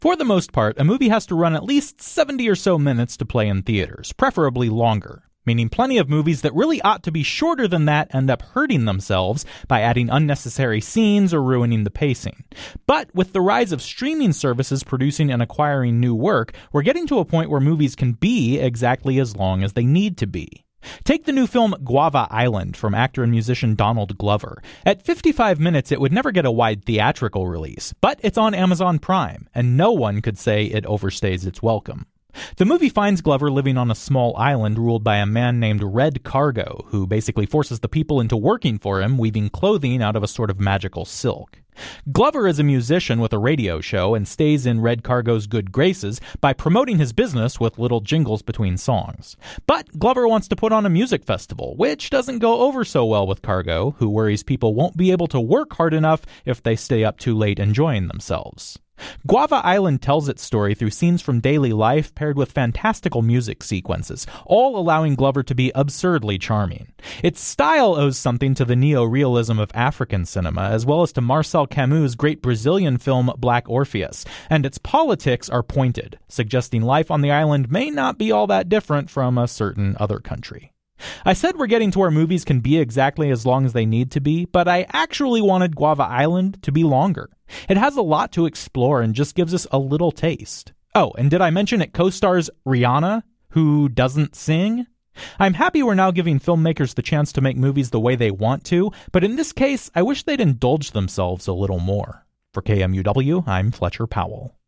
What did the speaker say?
For the most part, a movie has to run at least 70 or so minutes to play in theaters, preferably longer. Meaning plenty of movies that really ought to be shorter than that end up hurting themselves by adding unnecessary scenes or ruining the pacing. But with the rise of streaming services producing and acquiring new work, we're getting to a point where movies can be exactly as long as they need to be. Take the new film Guava Island from actor and musician Donald Glover. At 55 minutes, it would never get a wide theatrical release, but it's on Amazon Prime, and no one could say it overstays its welcome. The movie finds Glover living on a small island ruled by a man named Red Cargo, who basically forces the people into working for him, weaving clothing out of a sort of magical silk. Glover is a musician with a radio show and stays in Red Cargo's good graces by promoting his business with little jingles between songs. But Glover wants to put on a music festival, which doesn't go over so well with Cargo, who worries people won't be able to work hard enough if they stay up too late enjoying themselves. Guava Island tells its story through scenes from daily life paired with fantastical music sequences, all allowing Glover to be absurdly charming. Its style owes something to the neo-realism of African cinema, as well as to Marcel Camus' great Brazilian film Black Orpheus, and its politics are pointed, suggesting life on the island may not be all that different from a certain other country. I said we're getting to where movies can be exactly as long as they need to be, but I actually wanted Guava Island to be longer. It has a lot to explore and just gives us a little taste. Oh, and did I mention it co-stars Rihanna, who doesn't sing? I'm happy we're now giving filmmakers the chance to make movies the way they want to, but in this case, I wish they'd indulge themselves a little more. For KMUW, I'm Fletcher Powell.